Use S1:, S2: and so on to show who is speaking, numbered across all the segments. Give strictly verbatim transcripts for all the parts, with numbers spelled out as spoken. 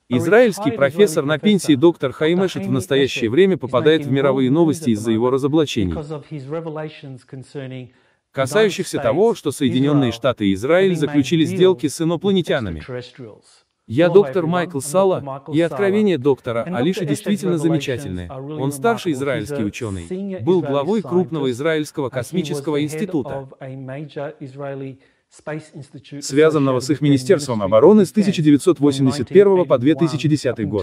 S1: Израильский профессор на пенсии доктор Хаим Эшет в настоящее время попадает в мировые новости из-за его разоблачений, касающихся того, что Соединенные Штаты и Израиль заключили сделки с инопланетянами. Я доктор Майкл Сала, и откровения доктора Алиша действительно замечательные. Он старший израильский ученый, был главой крупного израильского космического института, связанного с их Министерством обороны с тысяча девятьсот восемьдесят первого по две тысячи десятый год.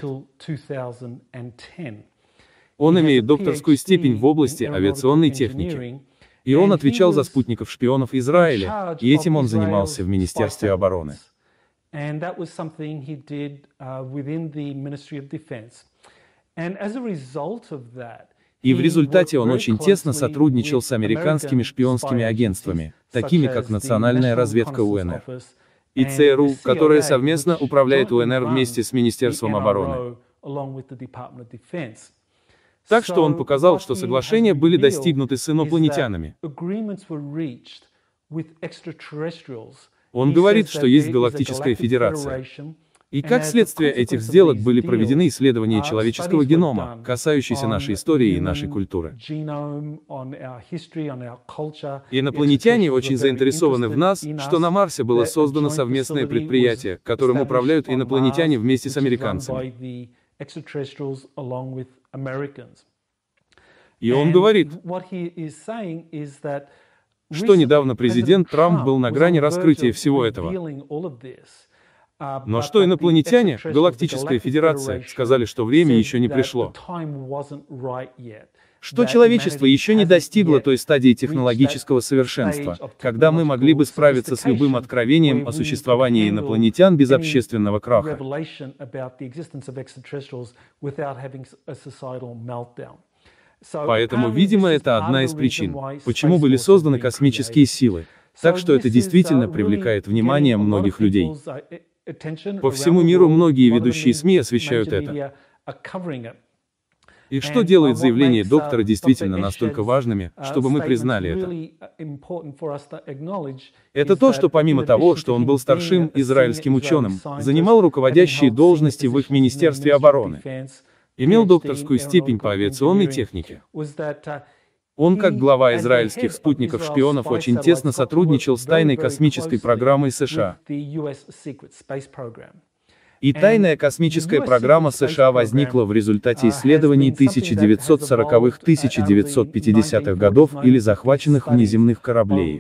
S1: Он имеет докторскую степень в области авиационной техники. И он отвечал за спутников-шпионов Израиля, и этим он занимался в Министерстве обороны. И в результате он очень тесно сотрудничал с американскими шпионскими агентствами, такими как Национальная разведка УНР и ЦРУ, которая совместно управляет УНР вместе с Министерством обороны. Так что он показал, что соглашения были достигнуты с инопланетянами. Он говорит, что есть Галактическая Федерация. И как следствие этих сделок были проведены исследования человеческого генома, касающиеся нашей истории и нашей культуры. Инопланетяне очень заинтересованы в нас, что на Марсе было создано совместное предприятие, которым управляют инопланетяне вместе с американцами. И он говорит, что недавно президент Трамп был на грани раскрытия всего этого. Но что инопланетяне, Галактическая Федерация, сказали, что время еще не пришло. Что человечество еще не достигло той стадии технологического совершенства, когда мы могли бы справиться с любым откровением о существовании инопланетян без общественного краха. Поэтому, видимо, это одна из причин, почему были созданы космические силы. Так что это действительно привлекает внимание многих людей. По всему миру многие ведущие СМИ освещают это. И что делает заявления доктора действительно настолько важными, чтобы мы признали это? Это то, что помимо того, что он был старшим израильским ученым, занимал руководящие должности в их Министерстве обороны, имел докторскую степень по авиационной технике. Он, как глава израильских спутников-шпионов, очень тесно сотрудничал с тайной космической программой США. И тайная космическая программа США возникла в результате исследований тысяча девятьсот сороковых — тысяча девятьсот пятидесятых годов или захваченных внеземных кораблей.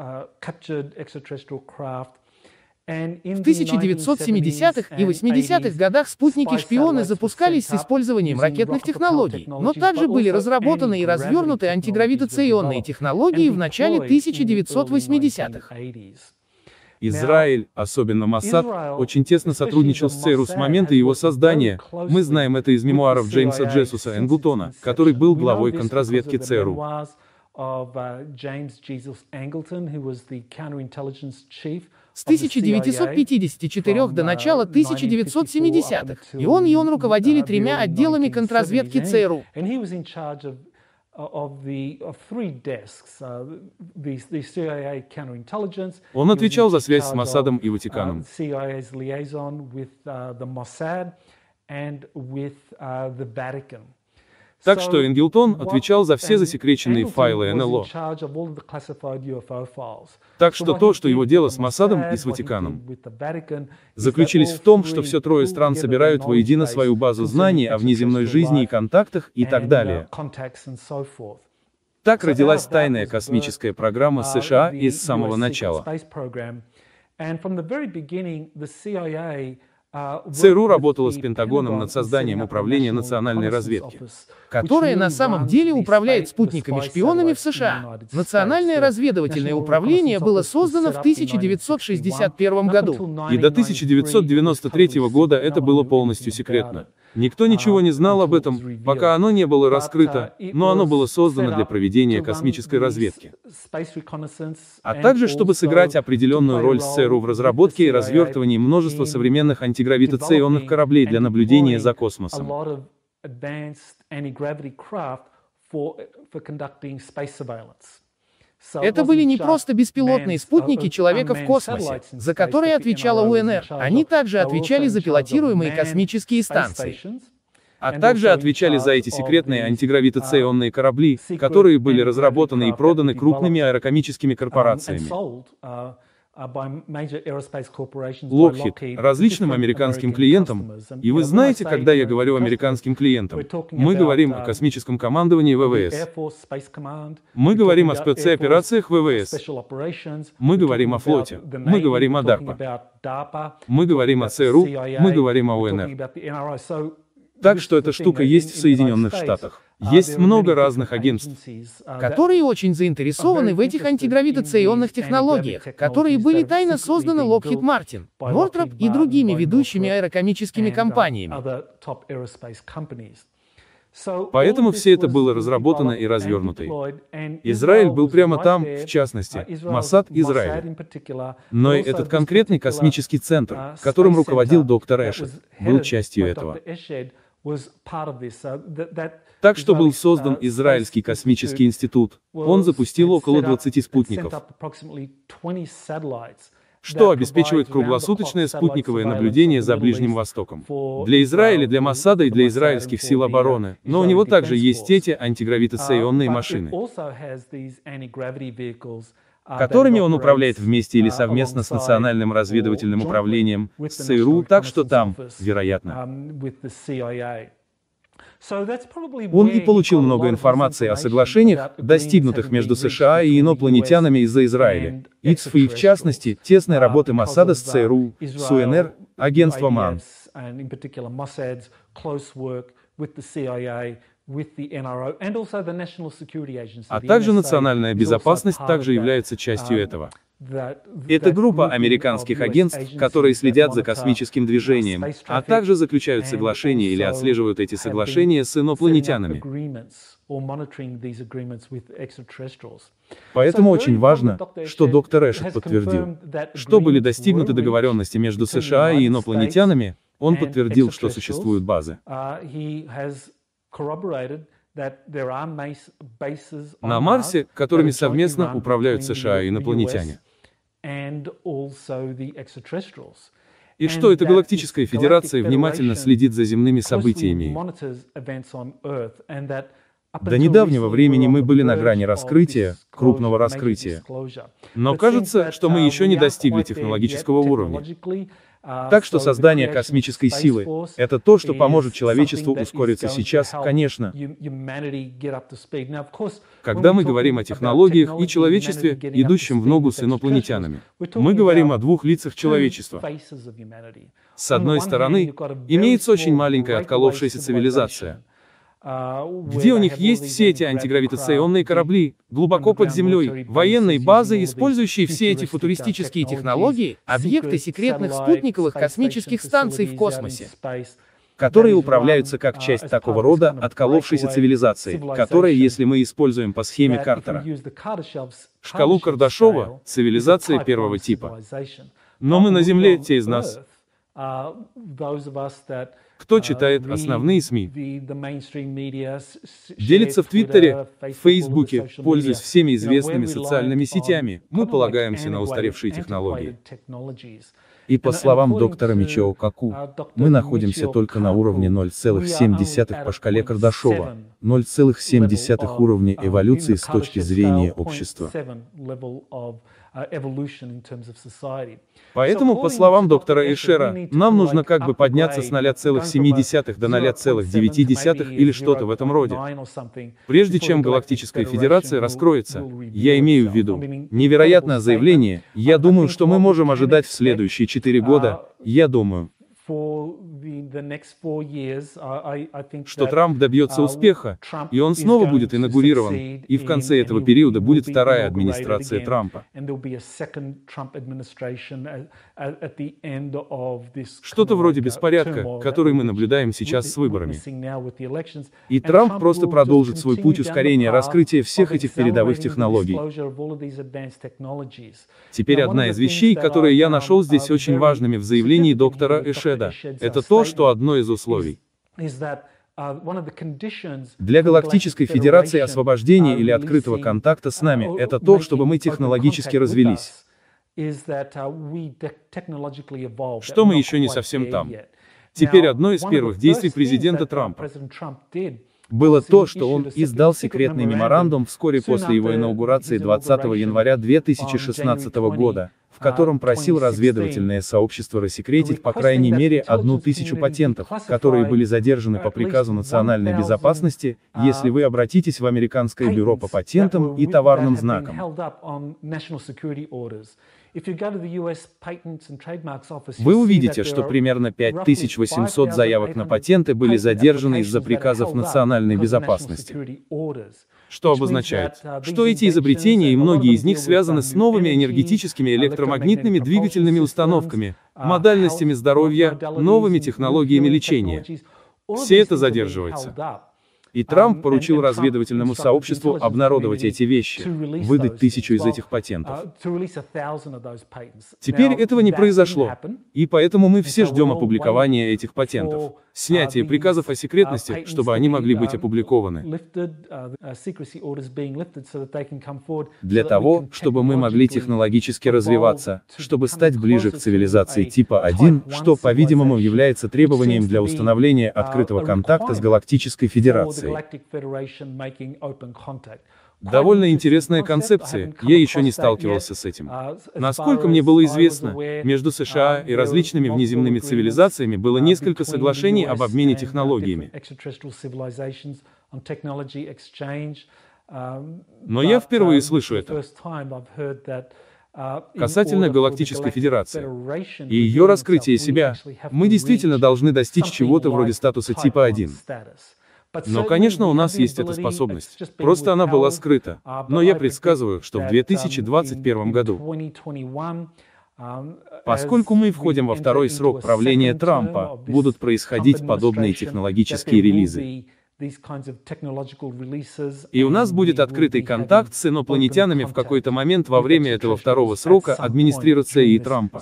S2: В тысяча девятьсот семидесятых и восьмидесятых годах спутники-шпионы запускались с использованием ракетных технологий, но также были разработаны и развернуты антигравитационные технологии в начале тысяча девятьсот восьмидесятых.
S1: Израиль, особенно Моссад, очень тесно сотрудничал с ЦРУ с момента его создания. Мы знаем это из мемуаров Джеймса Джесуса Энглтона, который был главой контрразведки ЦРУ.
S2: С тысяча девятьсот пятидесяти четырёх до начала тысяча девятьсот семидесятых, и он и он руководили тремя отделами контрразведки ЦРУ.
S1: Он отвечал за связь с Моссадом и Ватиканом. Так что Энглтон отвечал за все засекреченные файлы эн эл о. Так что то, что его дело с Моссадом и с Ватиканом, заключились в том, что все трое стран собирают воедино свою базу знаний о внеземной жизни и контактах и так далее. Так родилась тайная космическая программа США и с самого начала. ЦРУ работала с Пентагоном над созданием Управления национальной разведки,
S2: которое на самом деле управляет спутниками-шпионами в США. Национальное разведывательное управление было создано в тысяча девятьсот шестьдесят первом году.
S1: И до тысяча девятьсот девяносто третьего года это было полностью секретно. Никто ничего не знал об этом, пока оно не было раскрыто, но оно было создано для проведения космической разведки. А также, чтобы сыграть определенную роль с ЦРУ в разработке и развертывании множества современных антигравитационных кораблей для наблюдения за космосом.
S2: Это были не просто беспилотные спутники человека в космосе, за которые отвечала УНР, они также отвечали за пилотируемые космические станции.
S1: А также отвечали за эти секретные антигравитационные корабли, которые были разработаны и проданы крупными аэрокосмическими корпорациями. Lockheed, различным американским клиентам, и вы знаете, когда я говорю американским клиентам, мы говорим о космическом командовании ВВС, мы говорим о спецоперациях ВВС, мы говорим о флоте, мы говорим о DARPA, мы говорим о ЦРУ, мы говорим о УНР. Так что эта штука есть в Соединенных Штатах. Есть много разных агентств,
S2: которые очень заинтересованы в этих антигравитационных технологиях, которые были тайно созданы Lockheed Martin, Northrop и другими ведущими аэрокосмическими компаниями.
S1: Поэтому все это было разработано и развернуто. Израиль был прямо там, в частности, Моссад Израиль. Но и этот конкретный космический центр, которым руководил доктор Эшет, был частью этого. Так что был создан Израильский космический институт. Он запустил около двадцати спутников, что обеспечивает круглосуточное спутниковое наблюдение за Ближним Востоком. Для Израиля, для Моссада и для израильских сил обороны. Но у него также есть эти антигравитационные машины, которыми он управляет вместе или совместно с Национальным разведывательным управлением, с ЦРУ, так что там, вероятно, он и получил много информации о соглашениях, достигнутых между США и инопланетянами из-за Израиля, ИЦФ и, в частности, тесной работы Моссада с ЦРУ, с УНР, агентством МАН. А также национальная безопасность также является частью этого. Это группа американских агентств, которые следят за космическим движением, а также заключают соглашения или отслеживают эти соглашения с инопланетянами. Поэтому очень важно, что доктор Эшет подтвердил, что были достигнуты договоренности между США и инопланетянами. Он подтвердил, что существуют базы на Марсе, которыми совместно управляют США и инопланетяне. И что эта галактическая федерация внимательно следит за земными событиями. До недавнего времени мы были на грани раскрытия, крупного раскрытия. Но кажется, что мы еще не достигли технологического уровня. Так что создание космической силы — это то, что поможет человечеству ускориться сейчас, конечно. Когда мы говорим о технологиях и человечестве, идущем в ногу с инопланетянами, мы говорим о двух лицах человечества. С одной стороны, имеется очень маленькая отколовшаяся цивилизация, где у них есть все эти антигравитационные корабли, глубоко под землей, военные базы, использующие все эти футуристические технологии,
S2: объекты секретных спутниковых космических станций в космосе,
S1: которые управляются как часть такого рода отколовшейся цивилизации, которая, если мы используем по схеме Картера, шкалу Кардашова, цивилизация первого типа. Но мы на Земле, те из нас, кто читает основные СМИ, делится в Твиттере, в Фейсбуке, пользуясь всеми известными социальными сетями, мы полагаемся на устаревшие технологии. И по словам доктора Мичио Каку, мы находимся только на уровне ноль целых семь десятых по шкале Кардашова, ноль целых семь десятых уровня эволюции с точки зрения общества. Поэтому, по словам доктора Эшера, нам нужно как бы подняться с ноль целых семь десятых до ноль целых девять десятых или что-то в этом роде. Прежде чем Галактическая Федерация раскроется, я имею в виду невероятное заявление, я думаю, что мы можем ожидать в следующие четыре года, я думаю, что Трамп добьется успеха, и он снова будет инаугурирован, и в конце этого периода будет вторая администрация Трампа. Что-то вроде беспорядка, который мы наблюдаем сейчас с выборами. И Трамп просто продолжит свой путь ускорения раскрытия всех этих передовых технологий. Теперь одна из вещей, которые я нашел здесь очень важными в заявлении доктора Эшеда, это то, что одно из условий, Для Галактической Федерации освобождения или открытого контакта с нами — это то, чтобы мы технологически развились. Что мы еще не совсем там. Теперь одно из первых действий президента Трампа было то, что он издал секретный меморандум вскоре после его инаугурации двадцатого января две тысячи шестнадцатого года, в котором просил разведывательное сообщество рассекретить по крайней мере одну тысячу патентов, которые были задержаны по приказу национальной безопасности, если вы обратитесь в Американское бюро по патентам и товарным знакам. Вы увидите, что примерно пять тысяч восемьсот заявок на патенты были задержаны из-за приказов национальной безопасности. Что обозначает, что эти изобретения и многие из них связаны с новыми энергетическими электромагнитными двигательными установками, модальностями здоровья, новыми технологиями лечения. Все это задерживается. И Трамп поручил разведывательному сообществу обнародовать эти вещи, выдать тысячу из этих патентов. Теперь этого не произошло, и поэтому мы все ждем опубликования этих патентов, снятия приказов о секретности, чтобы они могли быть опубликованы. Для того, чтобы мы могли технологически развиваться, чтобы стать ближе к цивилизации типа один, что, по-видимому, является требованием для установления открытого контакта с Галактической Федерацией. Довольно интересная концепция, я еще не сталкивался с этим. Насколько мне было известно, между США и различными внеземными цивилизациями было несколько соглашений об обмене технологиями. Но я впервые слышу это. Касательно Галактической Федерации и ее раскрытия себя, мы действительно должны достичь чего-то вроде статуса типа один. Но, конечно, у нас есть эта способность. Просто она была скрыта. Но я предсказываю, что в две тысячи двадцать первом году, поскольку мы входим во второй срок правления Трампа, будут происходить подобные технологические релизы. И у нас будет открытый контакт с инопланетянами в какой-то момент во время этого второго срока администрации Трампа.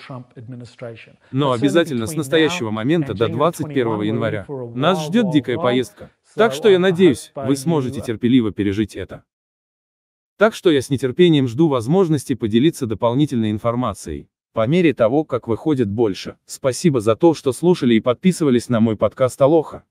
S1: Но обязательно с настоящего момента до двадцать первого января нас ждет дикая поездка. Так что я надеюсь, вы сможете терпеливо пережить это. Так что я с нетерпением жду возможности поделиться дополнительной информацией по мере того, как выходит больше. Спасибо за то, что слушали и подписывались на мой подкаст Алоха.